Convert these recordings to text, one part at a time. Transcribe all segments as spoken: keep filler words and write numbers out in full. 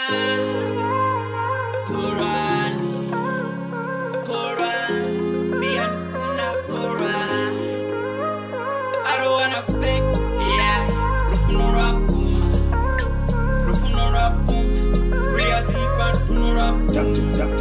Quran, Quran, me and Funa Quran. I don't wanna fake, yeah. Rufuno rapum, Rufuno rapum, real deep and Funo rapum.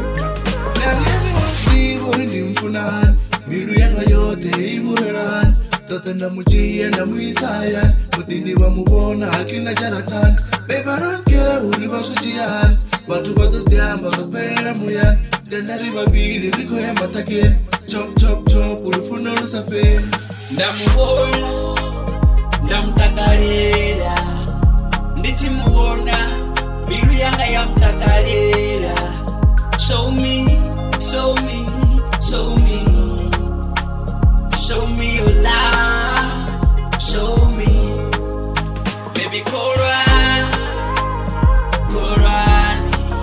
Funan, miru yanga yote imuran. Totenda muchie na muisayan, mutini wa mubona akina jaratan. Baby, I don't care who riba suchian. Watu watu tiamba kapera muyan. Tenda riba bili riko ya matake. Chop chop chop ulufuna ulusape. Ndamubona, ndamutakalira. Ndisi mubona, miru yanga ya mutakalira. Show me, show me, show me. Show me your love, show me. Baby Quran, Quran,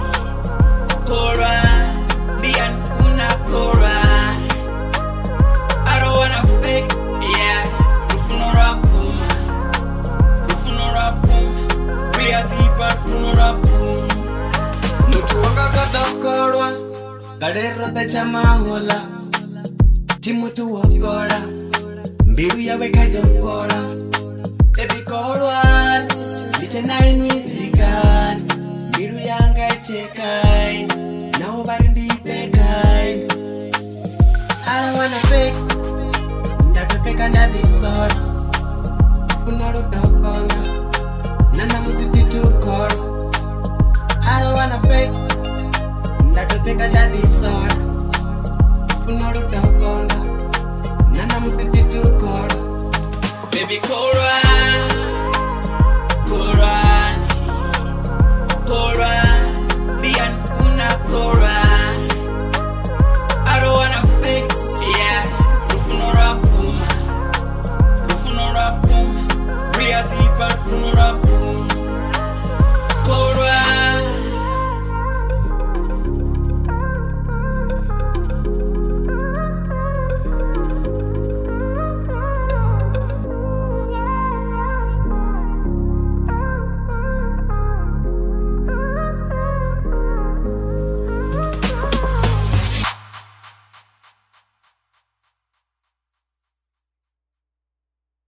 Quran, me and Funa Quran. I don't wanna fake, yeah. Rufuno rapum, Rufuno rapum, we are deep and Funo rapum. Mutu wanga katakorwa, kadero te chamahola. Timutu wakora, mbiru yawe kaidokora. Baby Quran, licha na inwizi